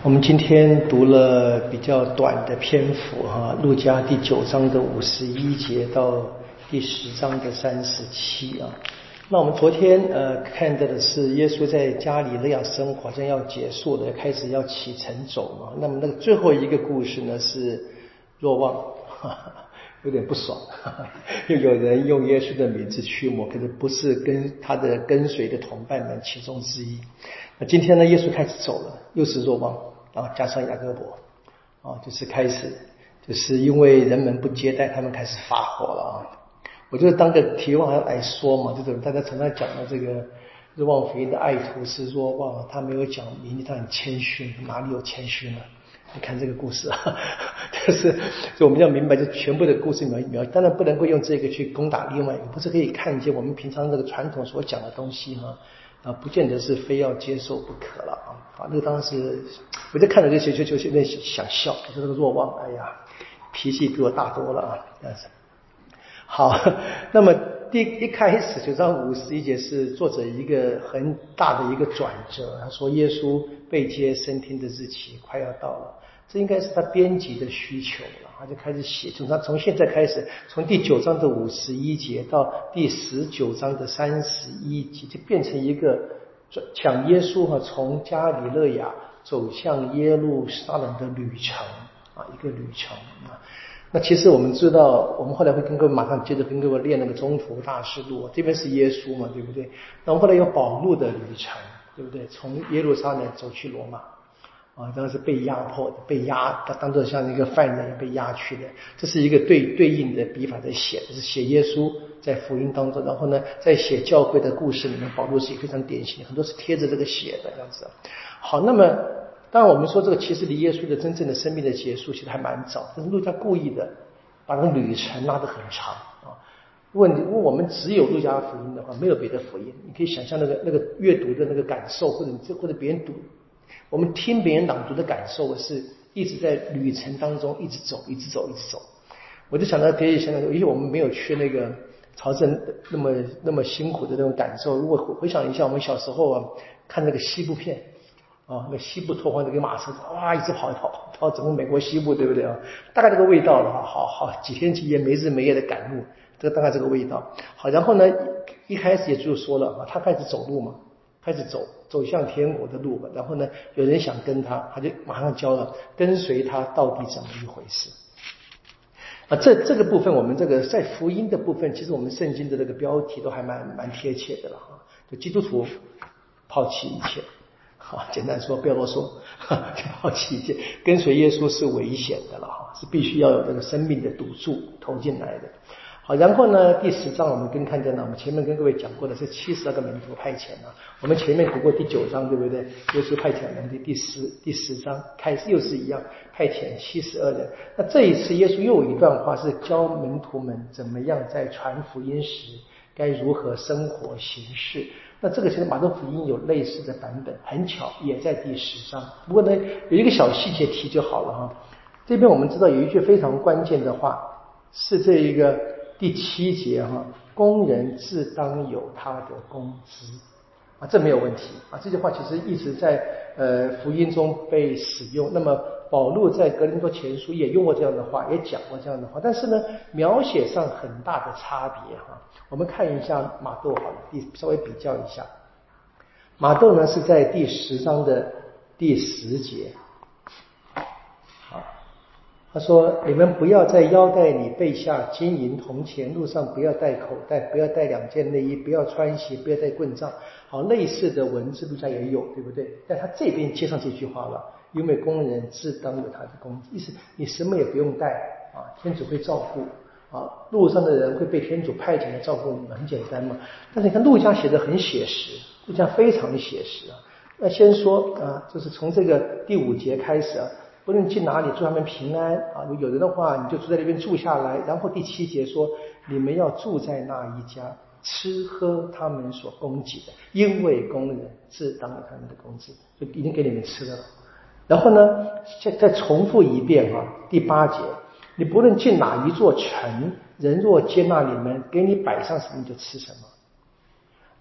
我们今天读了比较短的篇幅路加第9章的51节到第10章的37啊。那我们昨天看到的是耶稣在加利利亚生活好像要结束了，开始要启程走嘛。那么那个最后一个故事呢是若望，有点不爽，又有人用耶稣的名字驱魔，可是不是跟他的跟随的同伴们其中之一。那今天呢，耶稣开始走了，又是若望，然后加上雅各伯，就是开始，就是因为人们不接待他们，开始发火了啊。我就当个题外来说嘛，就是大家常常讲的这个若望福音的爱徒是若望，他没有讲明，他很谦逊，哪里有谦虚呢？你看这个故事啊，就是我们要明白，就全部的故事描，当然不能够用这个去攻打另外一个，不是可以看见我们平常这个传统所讲的东西不见得是非要接受不可了啊。那个当时我在看了这些就有点想笑，这个若望，哎呀，脾气比我大多了啊，这样子。好，那么一开始9章51节是作者一个很大的一个转折，他说耶稣被接升天的日期快要到了，这应该是他编辑的需求了，他就开始写，从现在开始，从第9章的51节到第19章的31节，就变成一个讲耶稣从加里肋亚走向耶路撒冷的旅程一个旅程那其实我们知道，我们后来会跟各位马上接着跟各位练那个中途大事录，这边是耶稣嘛，对不对？那我们后来有保禄的旅程，对不对？从耶路撒冷走去罗马当然是被压迫的，被压当作像一个犯人被压去的，这是一个对应的笔法在写，就是写耶稣在福音当中，然后呢，在写教会的故事里面，保禄是非常典型的，很多是贴着这个写的这样子。好，那么当然我们说这个其实离耶稣的真正的生命的结束其实还蛮早，但是路加故意的把那个旅程拉得很长如果我们只有路加福音的话，没有别的福音，你可以想象那个阅读的那个感受，或者别人读，我们听别人朗读的感受是一直在旅程当中一直走。我就想到可以想到，因为我们没有去那个朝圣那么辛苦的那种感受。如果回想一下我们小时候看那个西部片那个西部拓荒那个马车一直跑整个美国西部，对不对大概这个味道了好几天几夜没日没夜的赶路，这个大概这个味道。好，然后呢，一开始也就说了他开始走路嘛，开始走向天国的路吧。然后呢，有人想跟他就马上教了跟随他到底怎么一回事这个部分我们这个在福音的部分，其实我们圣经的这个标题都还蛮贴切的了就基督徒抛弃一切简单说不要啰嗦抛弃一切，跟随耶稣是危险的了是必须要有这个生命的赌注投进来的。好，然后呢，第10章我们看见了，我们前面跟各位讲过的是72个门徒派遣我们前面读过第9章，对不对？耶稣派遣门徒，第10章开始又是一样，派遣72人。那这一次耶稣又有一段话是教门徒们怎么样在传福音时该如何生活行事。那这个其实马太福音有类似的版本，很巧也在第10章。不过呢，有一个小细节提就好了这边我们知道有一句非常关键的话，是这一个第7节工人自当有他的工资这没有问题这句话其实一直在福音中被使用。那么保禄在格林多前书也用过这样的话，也讲过这样的话，但是呢描写上很大的差别我们看一下马窦好了，稍微比较一下。马窦呢是在第10章的第10节他说你们不要在腰带里备下金银铜钱，路上不要带口袋，不要带2件内衣，不要穿鞋，不要带棍杖。好，类似的文字路加也有，对不对？但他这边接上这句话了，因为工人自当有他的工资，意思你什么也不用带天主会照顾路上的人会被天主派遣来照顾你们，很简单嘛。但是你看路加写的很写实，路加非常写实那先说就是从这个第5节开始不论进哪里祝他们平安有人的话你就住在那边住下来。然后第7节说你们要住在那一家，吃喝他们所供给的，因为工人自当有他们的工资，就已经给你们吃了。然后呢再重复一遍第8节，你不论进哪一座城，人若接纳你们，给你摆上什么你就吃什么。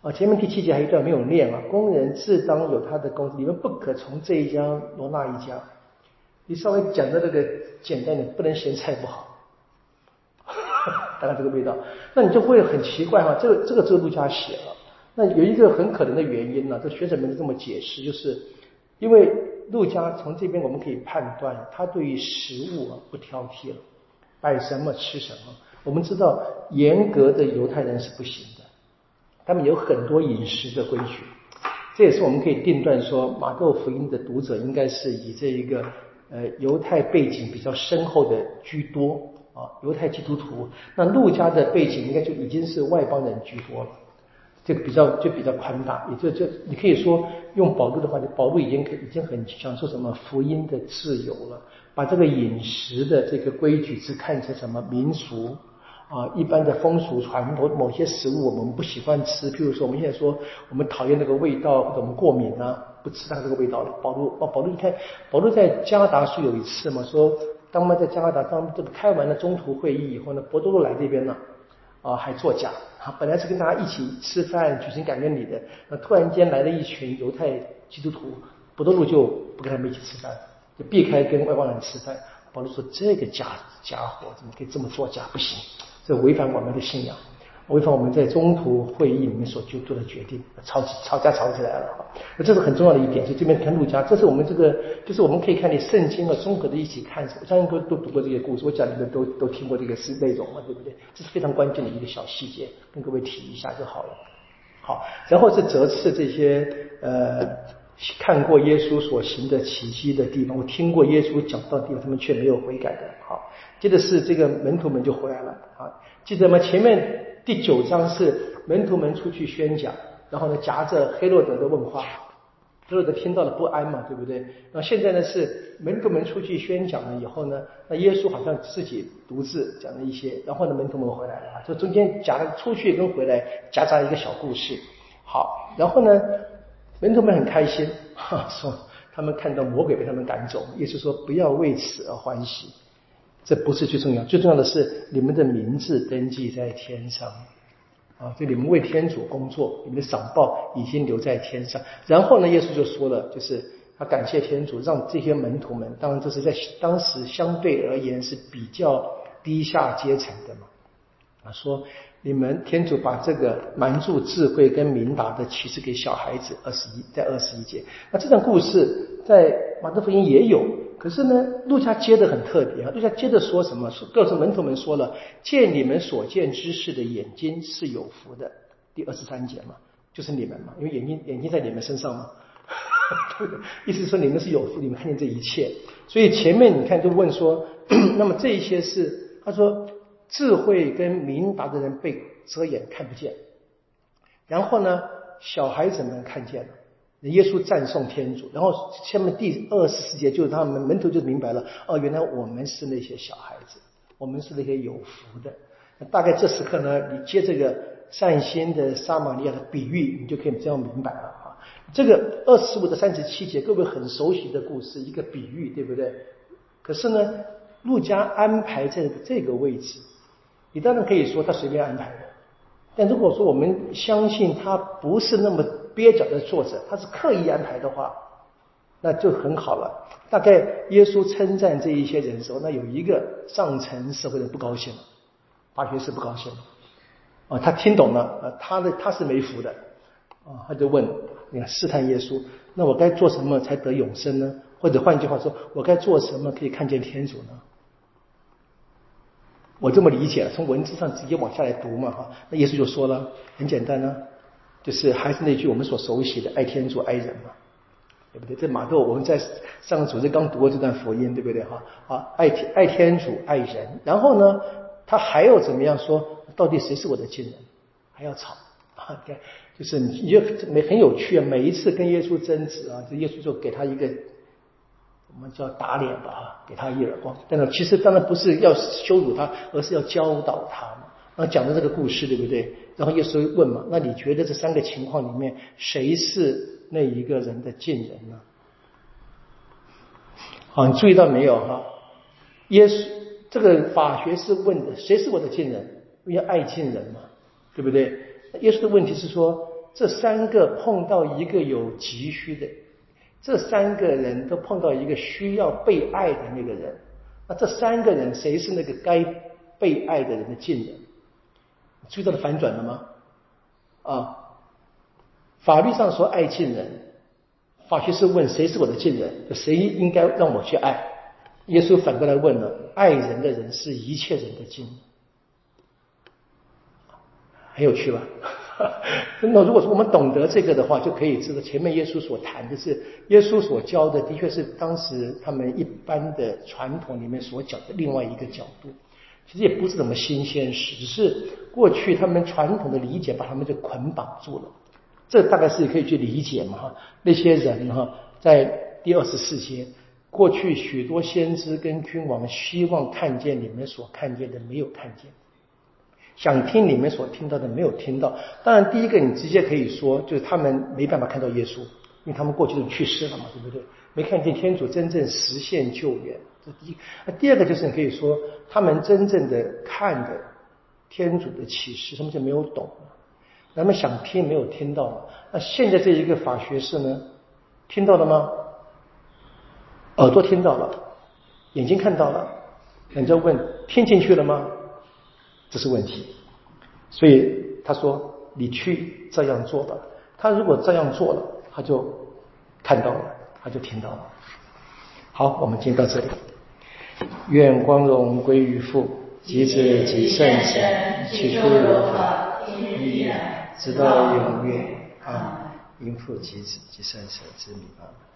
前面第7节还有一段没有念啊，工人自当有他的工资，你们不可从这一家挪那一家。你稍微讲的那个简单点，不能嫌菜不好，大概这个味道，那你就会很奇怪哈，这个路加写了。那有一个很可能的原因呢，这学者们这么解释，就是因为路加从这边我们可以判断，他对于食物不挑剔了，摆什么吃什么。我们知道严格的犹太人是不行的，他们有很多饮食的规矩，这也是我们可以定断说马窦福音的读者应该是以这一个犹太背景比较深厚的居多啊，犹太基督徒。那路加的背景应该就已经是外邦人居多了，这个比较宽大，也就你可以说用保禄的话，保禄已经很享受什么福音的自由了，把这个饮食的这个规矩只看成什么民俗一般的风俗传统，某些食物我们不喜欢吃，譬如说我们现在说我们讨厌那个味道，或者我们过敏不吃它这个味道了。保禄你看，保禄在加拿大书有一次嘛，说当他在加拿大这个开完了中途会议以后呢，伯多禄来这边呢还作假本来是跟大家一起吃饭举行感恩礼的，那突然间来了一群犹太基督徒，伯多禄就不跟他们一起吃饭，就避开跟外邦人吃饭。保禄说这个家伙怎么可以这么作假，不行，这违反我们的信仰，违反我们在中途会议里面所做的决定，吵架吵起来了那这是很重要的一点。所以这边看路加，这是我们这个就是我们可以看你圣经综合的一起看，我相信都读过这些故事，我讲你们都听过这个内容对不对？这是非常关键的一个小细节，跟各位提一下就好了。好，然后是责斥这些看过耶稣所行的奇迹的地方，我听过耶稣讲道的地方，他们却没有悔改的。好，接着是这个门徒们就回来了记得吗？前面第9章是门徒们出去宣讲，然后呢夹着黑落德的问话，黑落德听到了不安嘛，对不对？那现在呢是门徒们出去宣讲了以后呢，那耶稣好像自己独自讲了一些，然后呢门徒们回来了这中间讲了出去跟回来夹杂一个小故事。好，然后呢门徒们很开心说他们看到魔鬼被他们赶走，耶稣说不要为此而欢喜，这不是最重要，最重要的是你们的名字登记在天上就你们为天主工作，你们的赏报已经留在天上。然后呢耶稣就说了，就是他感谢天主让这些门徒们，当然这是在当时相对而言是比较低下阶层的嘛说你们天主把这个瞒住智慧跟明达的启示给小孩子，在21节。那这段故事在马太福音也有，可是呢路加接的很特别路加接着说什么？告诉门徒们说了，见你们所见之事的眼睛是有福的，第23节嘛，就是你们嘛，因为眼睛在你们身上嘛意思是说你们是有福，你们看见这一切。所以前面你看就问说那么这一些是他说智慧跟明达的人被遮掩看不见，然后呢小孩子们看见了，耶稣赞颂天主，然后下面第24节就是他们门徒就明白了原来我们是那些小孩子，我们是那些有福的。大概这时刻呢你接这个善心的撒玛利亚的比喻，你就可以这样明白了这个25到37节各位很熟悉的故事，一个比喻对不对？可是呢路加安排在这个位置，你当然可以说他随便安排的，但如果说我们相信他不是那么蹩脚的作者，他是刻意安排的话，那就很好了。大概耶稣称赞这一些人的时候，那有一个上层社会的不高兴了，法学士不高兴了他听懂了他是没福的他就问，你看试探耶稣，那我该做什么才得永生呢？或者换句话说，我该做什么可以看见天主呢？我这么理解，从文字上直接往下来读嘛那耶稣就说了，很简单就是还是那句我们所熟悉的爱天主爱人嘛，对不对？这马窦我们在上个主日刚读过这段福音，对不对爱天主爱人，然后呢他还要怎么样说，到底谁是我的亲人，还要吵就是你就很有趣每一次跟耶稣争执这耶稣就给他一个我们叫打脸吧给他一耳光，但是其实当然不是要羞辱他，而是要教导他嘛讲的这个故事对不对？然后耶稣问嘛，那你觉得这3个情况里面谁是那一个人的近人呢？你注意到没有耶稣这个法学是问的谁是我的近人，因为爱近人嘛，对不对？耶稣的问题是说这三个碰到一个有急需的，这三个人都碰到一个需要被爱的那个人。那这三个人谁是那个该被爱的人的近人？注意到了反转了吗？啊，法律上说爱近人，法学士问谁是我的近人，谁应该让我去爱？耶稣反过来问了，爱人的人是一切人的近人。很有趣吧？那如果说我们懂得这个的话，就可以知道前面耶稣所谈的是耶稣所教的，的确是当时他们一般的传统里面所讲的另外一个角度。其实也不是什么新鲜事，只是过去他们传统的理解把他们就捆绑住了。这大概是可以去理解嘛哈。那些人哈，在第24节，过去许多先知跟君王希望看见你们所看见的没有看见，想听你们所听到的没有听到。当然第一个你直接可以说就是他们没办法看到耶稣，因为他们过去都去世了嘛，对不对？没看见天主真正实现救援，这第一。那第二个就是你可以说他们真正的看的天主的启示他们就没有懂，他们想听没有听到。那现在这一个法学士呢，听到了吗？耳朵听到了，眼睛看到了，人家问听进去了吗？这是问题。所以他说你去这样做吧。他如果这样做了，他就看到了，他就听到了。好，我们今天到这里。愿光荣归于父及子及圣神，起初如何，今日直到永远。阿们。因父及子及圣神之名。阿们。